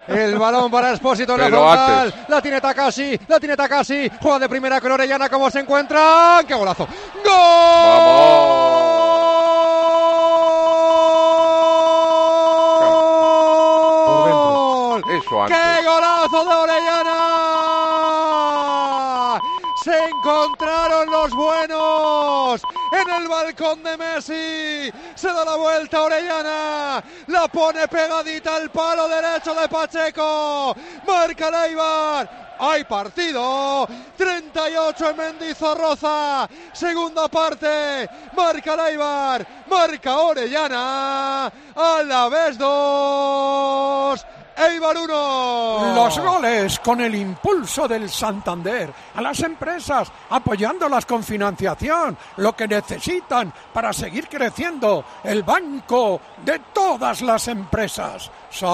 El balón para Expósito en la Pero frontal. antes. La tiene Takashi. Juega de primera con Orellana. ¿Cómo se encuentran? ¡Qué golazo! ¡Gol! Eso antes. ¡Qué golazo de Orellana! Se encontraron los buenos en el balcón de Messi. Se da la vuelta Orellana. La pone pegadita al palo derecho de Pacheco. Marca Leibar. Hay partido, 38 en Mendizorroza, segunda parte, marca Leibar, marca Orellana, Alavés 2, Eibar 1. Los goles con el impulso del Santander, a las empresas apoyándolas con financiación, lo que necesitan para seguir creciendo, el banco de todas las empresas,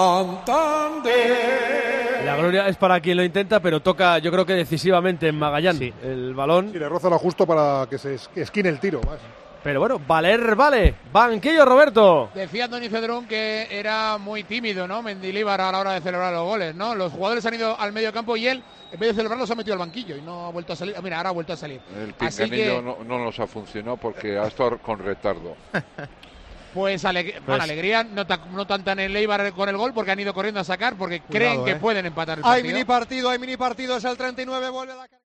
Santander. La gloria es para quien lo intenta, pero toca, yo creo que decisivamente en Magallán, Sí. el balón. Sí, le roza lo justo para que se esquine el tiro. Más. Pero bueno, valer vale. Banquillo, Roberto. Decía Antoni Cedrón que era muy tímido, ¿no? Mendilibar a la hora de celebrar los goles, ¿no? Los jugadores han ido al medio campo y él, en vez de celebrarlo, se ha metido al banquillo y no ha vuelto a salir. Mira, ahora ha vuelto a salir. El Así pinganillo que, no nos ha funcionado porque ha estado con retardo. pues, alegría, no tanta en el Eibar con el gol porque han ido corriendo a sacar porque creen que pueden empatar el partido. Hay mini partido, es el 39, vuelve a la